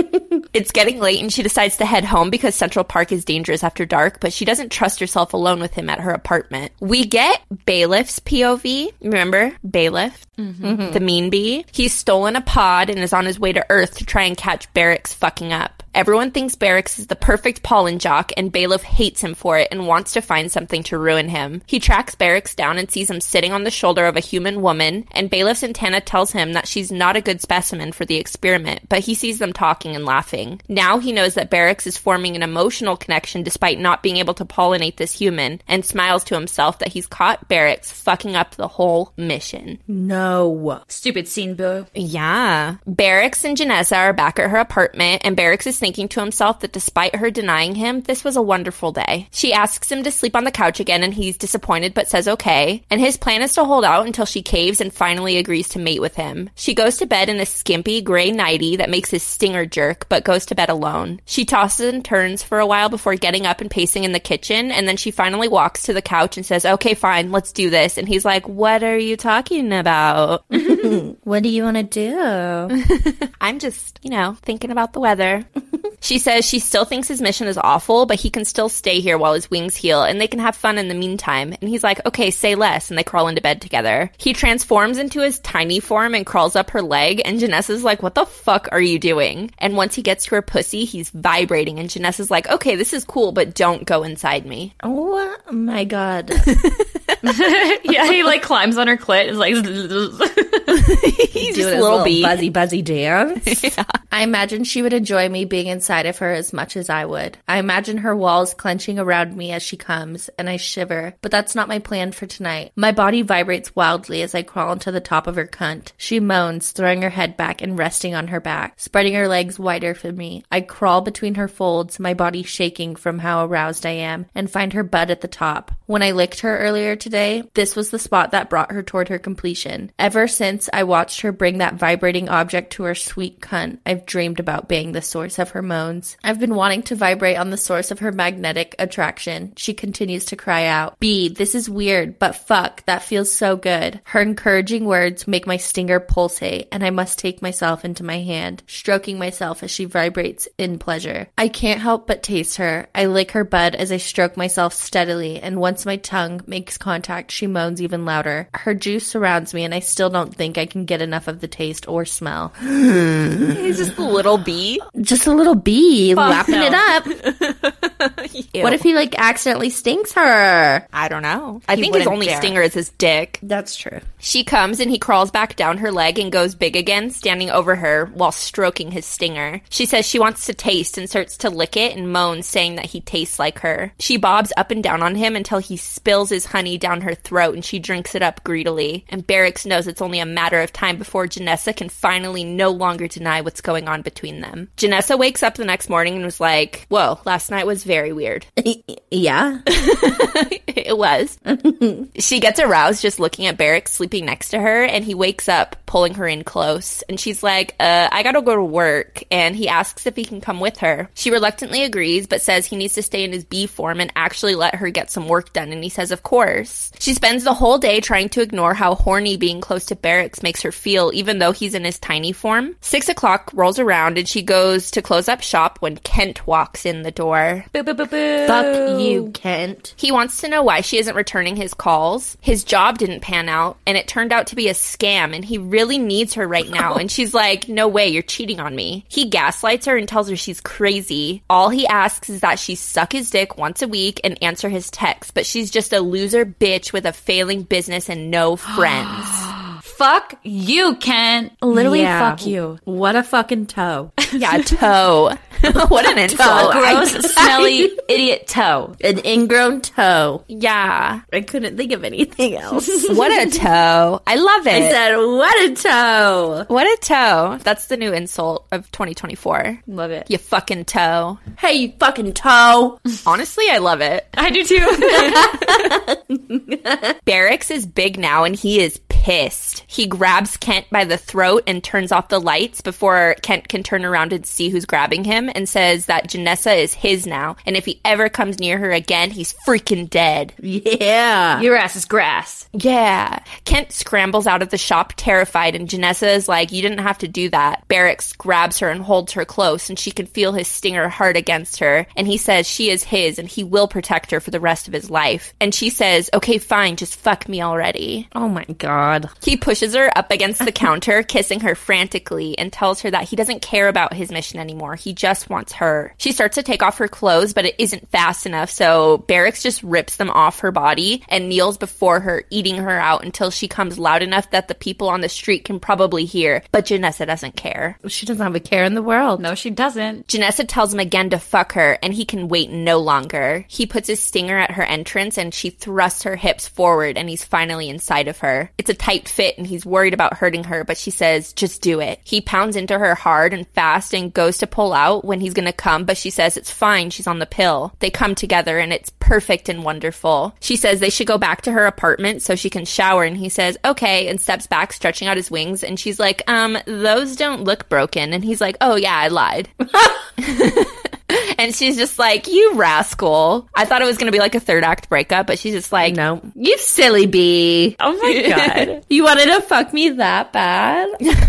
It's getting late and she decides to head home because Central Park is dangerous after dark, but she doesn't trust herself alone with him at her apartment. We get Bailiff's P O V. Remember? Bailiff? Mm-hmm. The mean bee. He's stolen a pod and is on his way to Earth to try and catch Barracks fucking up. Everyone thinks Barracks is the perfect pollen jock, and Bailiff hates him for it and wants to find something to ruin him. He tracks Barracks down and sees him sitting on the shoulder of a human woman, and Bailiff's antenna tells him that she's not a good specimen for the experiment, but he sees them talking and laughing. Now he knows that Barracks is forming an emotional connection despite not being able to pollinate this human, and smiles to himself that he's caught Barracks fucking up the whole mission. No. Stupid scene, boo. Yeah. Barracks and Janessa are back at her apartment, and Barracks is thinking to himself that despite her denying him, this was a wonderful day. She asks him to sleep on the couch again, and he's disappointed but says okay. And his plan is to hold out until she caves and finally agrees to mate with him. She goes to bed in a skimpy gray nightie that makes his stinger jerk, but goes to bed alone. She tosses and turns for a while before getting up and pacing in the kitchen, and then she finally walks to the couch and says, okay, fine, let's do this. And he's like, what are you talking about? What do you want to do? I'm just, you know, thinking about the weather. She says she still thinks his mission is awful, but he can still stay here while his wings heal, and they can have fun in the meantime. And he's like, okay, say less, and they crawl into bed together. He transforms into his tiny form and crawls up her leg, and Janessa's like, what the fuck are you doing? And once he gets to her pussy, he's vibrating, and Janessa's like, okay, this is cool, but don't go inside me. Oh my god. Yeah, he like climbs on her clit. Is like, He's Do just a a little little bee. buzzy buzzy dance. Yeah. I imagine she would enjoy me being inside of her as much as I would. I imagine her walls clenching around me as she comes, and I shiver. But that's not my plan for tonight. My body vibrates wildly as I crawl into the top of her cunt. She moans, throwing her head back and resting on her back, spreading her legs wider for me. I crawl between her folds, my body shaking from how aroused I am, and find her butt at the top. When I licked her earlier today, this was the spot that brought her toward her completion. Ever since I watched her bring that vibrating object to her sweet cunt, I've dreamed about being the source of her moans. I've been wanting to vibrate on the source of her magnetic attraction. She continues to cry out, B, this is weird, but fuck, that feels so good. Her encouraging words make my stinger pulsate, and I must take myself into my hand, stroking myself as she vibrates in pleasure. I can't help but taste her. I lick her bud as I stroke myself steadily, and once my tongue makes contact, she moans even louder. Her juice surrounds me, and I still don't think I can get enough of the taste or smell. he's just Just a little bee? Just a little bee Fuck lapping no. it up. Ew. What if he, like, accidentally stings her? I don't know. I He think his wouldn't only dare. stinger is his dick. That's true. She comes and he crawls back down her leg and goes big again, standing over her while stroking his stinger. She says she wants to taste and starts to lick it and moans, saying that he tastes like her. She bobs up and down on him until he spills his honey down her throat and she drinks it up greedily. And Barracks knows it's only a matter of time before Janessa can finally no longer deny what's going on between them. Janessa wakes up the next morning and was like, whoa, last night was very weird. Yeah. It was. She gets aroused just looking at Barracks sleeping next to her, and he wakes up, pulling her in close. And she's like, uh, I gotta go to work. And he asks if he can come with her. She reluctantly agrees, but says he needs to stay in his B form and actually let her get some work done. And he says, of course. She spends the whole day trying to ignore how horny being close to Barracks makes her feel, even though he's in his tiny form. Six o'clock rolls around, and she goes to close up shop when Kent walks in the door. Boo, boo, boo, boo. Fuck you, Kent. He wants to know why she isn't returning his calls. His job didn't pan out, and it turned out to be a scam, and he really needs her right now. And she's like, no way, you're cheating on me. He gaslights her and tells her she's crazy. All he asks is that she suck his dick once a week and answer his texts, but she's just a loser bitch with a failing business and no friends. Fuck you, Ken. Literally, Yeah. fuck you. What a fucking toe. Yeah, toe. What an insult. Gross, smelly, idiot toe. An ingrown toe. Yeah. I couldn't think of anything else. What a toe. I love it. I said, what a toe. What a toe. That's the new insult of twenty twenty-four. Love it. You fucking toe. Hey, you fucking toe. Honestly, I love it. I do too. Barracks is big now and he is pissed. He grabs Kent by the throat and turns off the lights before Kent can turn around and see who's grabbing him, and says that Janessa is his now, and if he ever comes near her again, he's freaking dead. Yeah. Your ass is grass. Yeah. Kent scrambles out of the shop terrified, and Janessa is like, you didn't have to do that. Barracks grabs her and holds her close, and she can feel his stinger hard against her, and he says she is his and he will protect her for the rest of his life. And she says, okay, fine, just fuck me already. Oh my god. He pushes her up against the counter, kissing her frantically, and tells her that he doesn't care about his mission anymore. He just wants her. She starts to take off her clothes, but it isn't fast enough, so Barracks just rips them off her body and kneels before her, eating her out until she comes loud enough that the people on the street can probably hear. But Janessa doesn't care. She doesn't have a care in the world. No, she doesn't. Janessa tells him again to fuck her, and he can wait no longer. He puts his stinger at her entrance, and she thrusts her hips forward, and he's finally inside of her. It's a tight fit, and he's worried about hurting her, but she says, just do it. He pounds into her hard and fast and goes to pull out when he's gonna come, but she says it's fine, she's on the pill. They come together, and it's perfect and wonderful. She says they should go back to her apartment so she can shower, and he says, okay, and steps back, stretching out his wings, and she's like, um, those don't look broken. And he's like, oh yeah, I lied. And she's just like, you rascal. I thought it was going to be like a third act breakup, but she's just like, No. You silly bee. Oh my god. You wanted to fuck me that bad?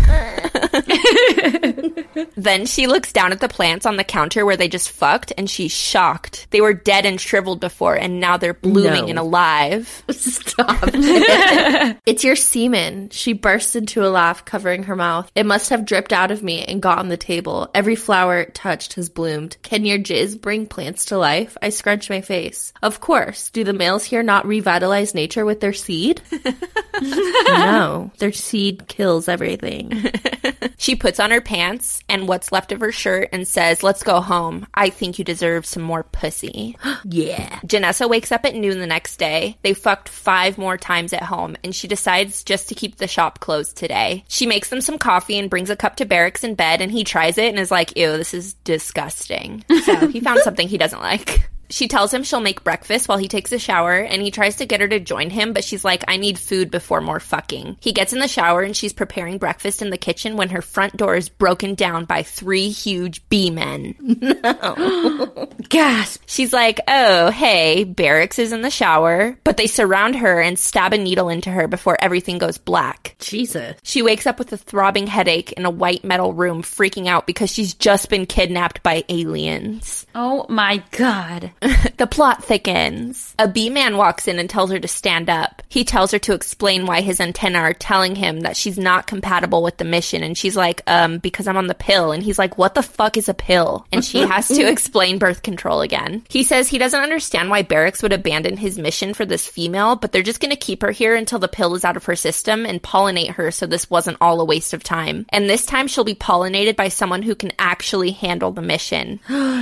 Then she looks down at the plants on the counter where they just fucked, and she's shocked. They were dead and shriveled before, and now they're blooming No. and alive. Stop. It's your semen. She burst into a laugh, covering her mouth. It must have dripped out of me and got on the table. Every flower it touched has bloomed. Can your jizz bring plants to life? I scrunch my face. Of course. Do the males here not revitalize nature with their seed? No. Their seed kills everything. She puts on her pants and what's left of her shirt and says, let's go home. I think you deserve some more pussy. Yeah. Janessa wakes up at noon the next day. They fucked five more times at home, and she decides just to keep the shop closed today. She makes them some coffee and brings a cup to Barracks in bed, and he tries it and is like, ew, this is disgusting. So he found something he doesn't like. She tells him she'll make breakfast while he takes a shower, and he tries to get her to join him, but she's like, I need food before more fucking. He gets in the shower, and she's preparing breakfast in the kitchen when her front door is broken down by three huge bee men. No. Gasp. She's like, oh, hey, Barracks is in the shower, but they surround her and stab a needle into her before everything goes black. Jesus. She wakes up with a throbbing headache in a white metal room, freaking out because she's just been kidnapped by aliens. Oh my god. The plot thickens. A bee-man walks in and tells her to stand up. He tells her to explain why his antennae are telling him that she's not compatible with the mission, and she's like, um, because I'm on the pill. And he's like, what the fuck is a pill? And she has to explain birth control again. He says he doesn't understand why Barracks would abandon his mission for this female, but they're just gonna keep her here until the pill is out of her system and pollinate her so this wasn't all a waste of time. And this time she'll be pollinated by someone who can actually handle the mission.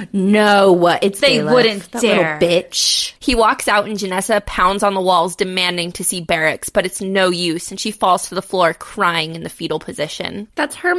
No, it's They Bailiff. wouldn't That dare. little bitch. He walks out and Janessa pounds on the walls demanding to see Barracks, but it's no use and she falls to the floor crying in the fetal position. That's her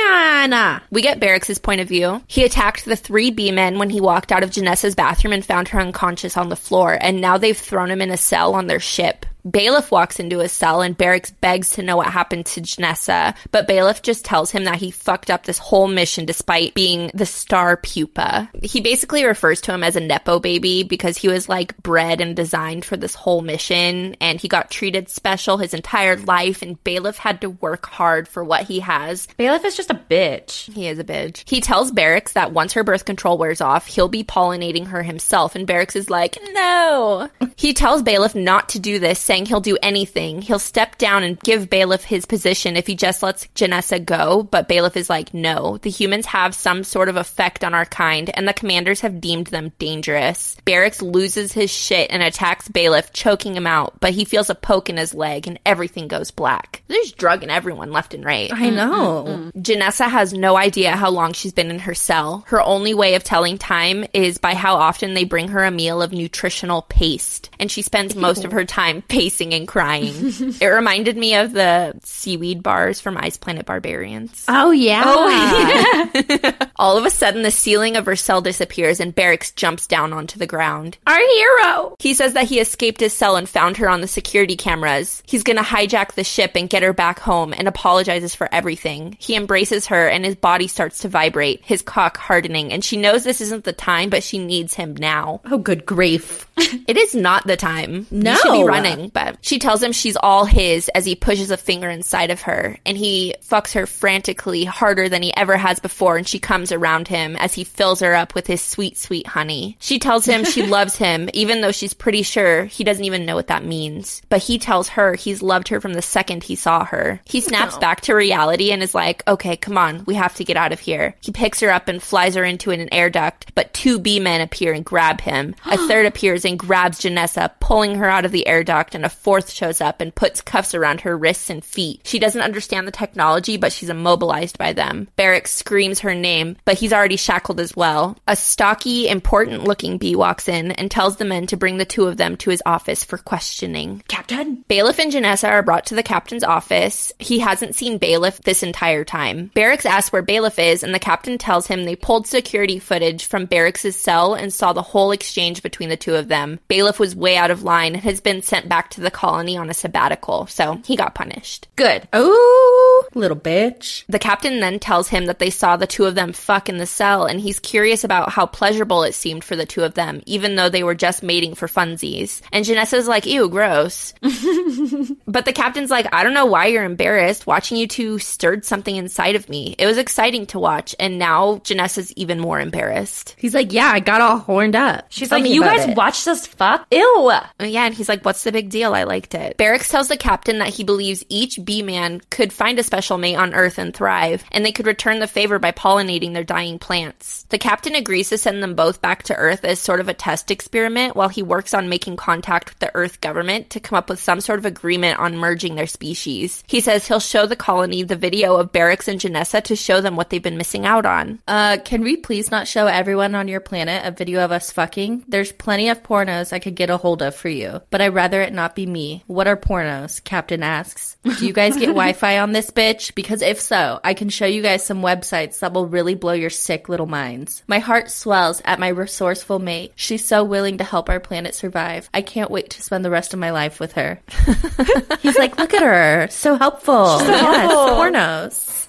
man. We get Barracks' point of view. He attacked the three B-men when he walked out of Janessa's bathroom and found her unconscious on the floor, and now they've thrown him in a cell on their ship. Bailiff walks into his cell and Barracks begs to know what happened to Janessa, but Bailiff just tells him that he fucked up this whole mission despite being the star pupa. He basically refers to him as a Nepo baby because he was like bred and designed for this whole mission, and he got treated special his entire life, and Bailiff had to work hard for what he has. Bailiff is just a bitch. He is a bitch. He tells Barracks that once her birth control wears off, he'll be pollinating her himself, and Barracks is like, no. He tells Bailiff not to do this, saying he'll do anything. He'll step down and give Bailiff his position if he just lets Janessa go, but Bailiff is like, no. The humans have some sort of effect on our kind, and the commanders have deemed them dangerous. Barracks loses his shit and attacks Bailiff, choking him out, but he feels a poke in his leg, and everything goes black. There's drugging everyone left and right. I know. Janessa has no idea how long she's been in her cell. Her only way of telling time is by how often they bring her a meal of nutritional paste, and she spends most of her time pacing and crying. It reminded me of the seaweed bars from Ice Planet Barbarians. Oh, yeah. Oh, yeah. All of a sudden, the ceiling of her cell disappears and Barracks jumps down onto the ground. Our hero. He says that he escaped his cell and found her on the security cameras. He's gonna hijack the ship and get her back home, and apologizes for everything. He embraces her and his body starts to vibrate, his cock hardening, and she knows this isn't the time, but she needs him now. Oh, good grief. It is not the time. No. He should be running, but she tells him she's all his as he pushes a finger inside of her, and he fucks her frantically harder than he ever has before, and she comes around him as he fills her up with his sweet, sweet honey. She tells him she loves him, even though she's pretty sure he doesn't even know what that means. But he tells her he's loved her from the second he saw her. He snaps No. back to reality and is like, okay, come on, we have to get out of here. He picks her up and flies her into an air duct, but two B-men appear and grab him. A third appears and grabs Janessa, pulling her out of the air duct, and a fourth shows up and puts cuffs around her wrists and feet. She doesn't understand the technology, but she's immobilized by them. Barracks screams her name, but he's already shackled as well. A stocky, important-looking bee walks in and tells the men to bring the two of them to his office for questioning. Captain? Bailiff and Janessa are brought to the captain's office. He hasn't seen Bailiff this entire time. Barracks asks where Bailiff is, and the captain tells him they pulled security footage from Barracks' cell and saw the whole exchange between the two of them. Bailiff was way out of line and has been sent back to the colony on a sabbatical, so he got punished. Good. Oh, little bitch. The captain then tells him that they saw the two of them fuck in the cell, and he's curious about how pleasurable it seemed for the two of them, even though they were just mating for funsies. And Janessa's like, ew, gross. But the captain's like, I don't know why you're embarrassed. Watching you two stirred something inside of me. It was exciting to watch, and now Janessa's even more embarrassed. He's like, yeah, I got all horned up. She's Tell like, me you about guys it." watched us fuck? Ew. Yeah, and he's like, what's the big deal? I liked it. Barracks tells the captain that he believes each bee-man could find a special mate on Earth and thrive, and they could return the favor by pollinating their dying plants. The captain agrees to send them both back to Earth as sort of a test experiment while he works on making contact with the Earth government to come up with some sort of agreement on merging their species. He says he'll show the colony the video of Barracks and Janessa to show them what they've been missing out on. Uh, can we please not show everyone on your planet a video of us fucking? There's plenty of pornos I could get a hold of for you, but I'd rather it not be me. What are pornos? Captain asks. Do you guys get Wi-Fi on this bitch? Because if so, I can show you guys some websites that will really blow your sick little minds. My heart swells at my resourceful mate. She's so willing to help our planet survive. I can't wait to spend the rest of my life with her. He's like, look at her. So helpful. So yes, helpful. pornos.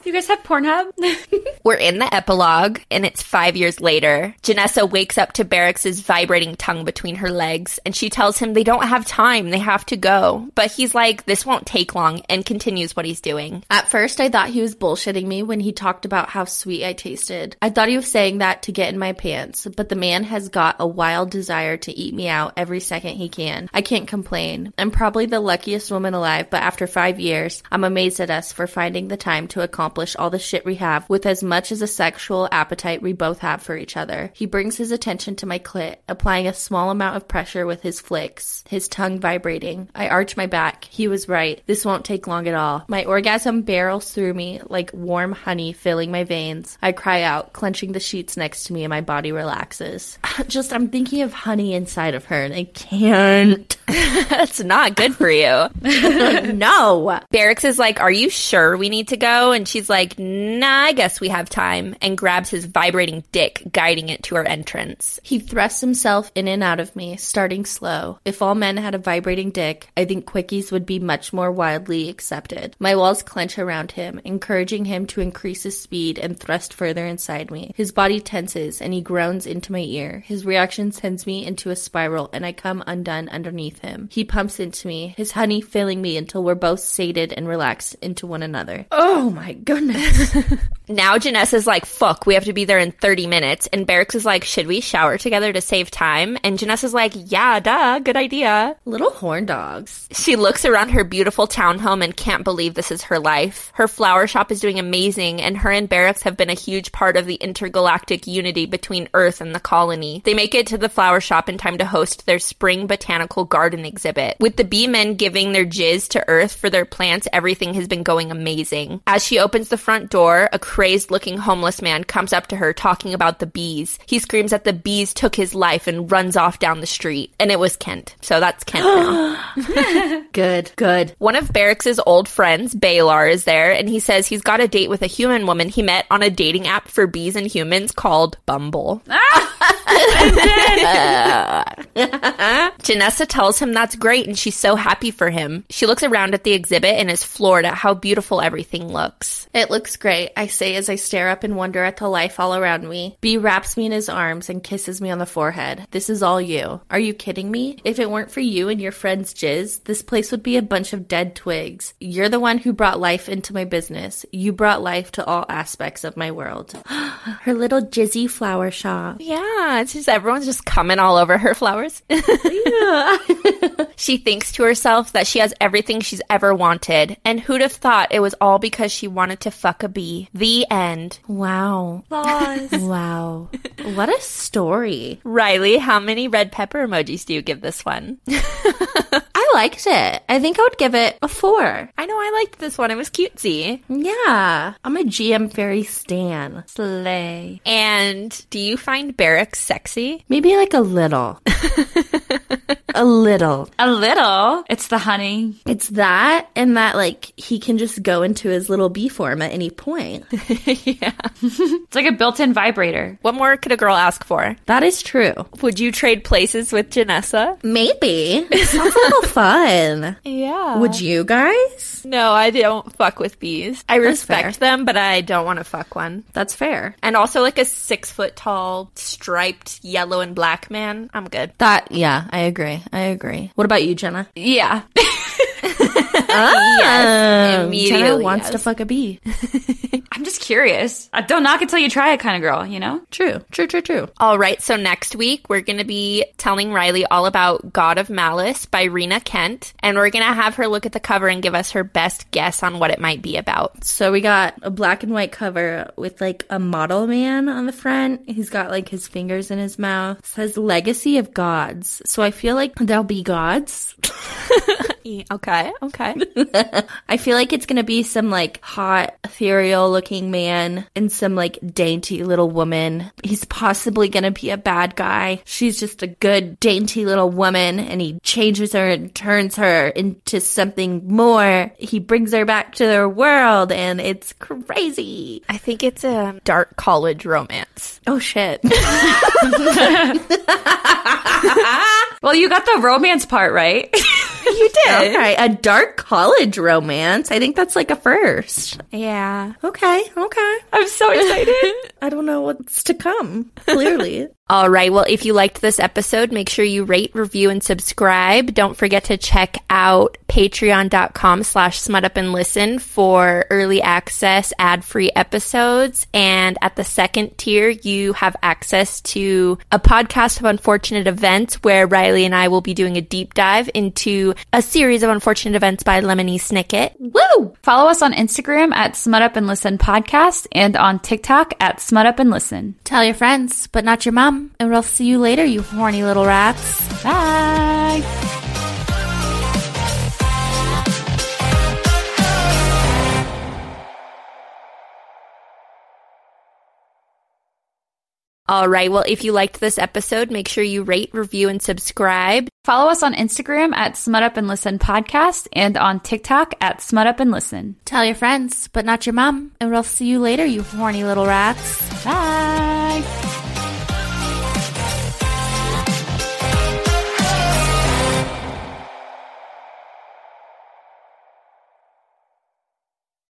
You guys have Pornhub? We're in the epilogue, and it's five years later. Janessa wakes up to Barracks' vibrating tongue between her legs, and she tells him they don't have time, they have to go. But he's like, this won't take long, and continues what he's doing. At first, I thought he was bullshitting me when he talked about how sweet I tasted. I thought he was saying that to get in my pants, but the man has got a wild desire to eat me out every second he can. I can't complain. I'm probably the luckiest woman alive, but after five years, I'm amazed at us for finding the time to accomplish all the shit we have with as much as a sexual appetite we both have for each other. He brings his attention to my clit, applying a small amount of pressure with his flicks, his tongue vibrating. I arch my back. He was right. This won't take long at all. My orgasm barrels through me like warm honey filling my veins. I cry out, clenching the sheets next to me, and my body relaxes. Just, I'm thinking of honey inside of her, and I can't. That's not good for you. No. Barracks is like, are you sure we need to go? And she's like, nah, I guess we have time, and grabs his vibrating dick, guiding it to her entrance. He thrusts himself in and out of me, starting slow. If all men had a vibrating dick, I think quickies would be much more widely accepted. My walls clench around him, encouraging him to increase his speed and thrust further inside me. His body tenses, and he groans into my ear. His reaction sends me into a spiral, and I come undone underneath him. He pumps into me, his honey filling me until we're both sated and relaxed into one another. Oh my goodness. Now Janessa's like, fuck, we have to be there in thirty minutes. And Barracks is like, should we shower together to save time? And Janessa's like, yeah, duh, good idea. Little horn dogs. She looks around her beautiful townhome and can't believe this is her life. Her flower shop is doing amazing, and her and Barracks have been a huge part of the intergalactic unity between Earth and the colony. They make it to the flower shop in time to host their spring botanical garden exhibit. With the bee men giving their jizz to Earth for their plants, everything has been going amazing. As she opens the front door, a crazed-looking homeless man comes up to her talking about the bees. He screams that the bees took his life and runs off down the street. And it was Kent. So that's Kent now. Good, good. One of Barracks' old friends, Baylor, is there, and he says he's got a date with a human woman he met on a dating app for bees and humans called Bumble. Janessa tells him that's great, and she's so happy for him. She looks around at the exhibit and is floored at how beautiful everything looks. It looks great, I say as I stare up in wonder at the life all around me. B wraps me in his arms and kisses me on the forehead. This is all you. Are you kidding me? If it weren't for you and your friend's jizz, this place would be a bunch of dead twigs. You're the one who brought life into my business. You brought life to all aspects of my world. Her little jizzy flower shop. Yeah, it's just everyone's just coming all over her flowers. Yeah. She thinks to herself that she has everything she's ever wanted, and who'd have thought it was all because she wanted to fuck a bee. The end. Wow. Wow. What a story. Riley, how many red pepper emojis do you give this one? I liked it. I think I would give it a four. I know I liked this one. It was cutesy. Yeah. I'm a G M Fairy stan. Slay. And do you find Barracks sexy? Maybe like a little. A little. A little. It's the honey. It's that, and that, like, he can just go into his little bee form at any point. Yeah. It's like a built-in vibrator. What more could a girl ask for? That is true. Would you trade places with Janessa? Maybe. It sounds a little fun. Yeah. Would you guys? No, I don't fuck with bees. I That's respect fair. them, but I don't want to fuck one. That's fair. And also like a six foot tall, striped yellow and black man. I'm good. That, yeah, I agree. I agree. What about you, Jenna? Yeah. Oh, yes. Immediately, Jenna wants yes. to fuck a bee. I'm just curious. I don't knock it till you try it kind of girl, you know? True, true, true, true. All right, so next week we're going to be telling Riley all about God of Malice by Rena Kent, and we're going to have her look at the cover and give us her best guess on what it might be about. So we got a black and white cover with like a model man on the front. He's got like his fingers in his mouth. It says Legacy of Gods. So I feel like there'll be gods. Okay, okay. I feel like it's gonna be some like hot, ethereal looking man and some like dainty little woman. He's possibly gonna be a bad guy. She's just a good, dainty little woman, and he changes her and turns her into something more. He brings her back to their world, and it's crazy. I think it's a dark college romance. Oh shit. Well, you got the romance part right. You did. Okay, a dark college romance. I think that's like a first. Yeah. Okay, okay. I'm so excited. I don't know what's to come, clearly. All right. Well, if you liked this episode, make sure you rate, review, and subscribe. Don't forget to check out patreon.com slash smut up and listen for early access ad-free episodes. And at the second tier, you have access to a podcast of unfortunate events where Riley and I will be doing a deep dive into a series of unfortunate events by Lemony Snicket. Woo! Follow us on Instagram at Smut Up and Listen Podcast and on TikTok at Smut Up and Listen. Tell your friends, but not your mom. And we'll see you later, you horny little rats. Bye! All right. Well, if you liked this episode, make sure you rate, review, and subscribe. Follow us on Instagram at Smut Up and Listen Podcast and on TikTok at Smut Up and Listen. Tell your friends, but not your mom. And we'll see you later, you horny little rats. Bye!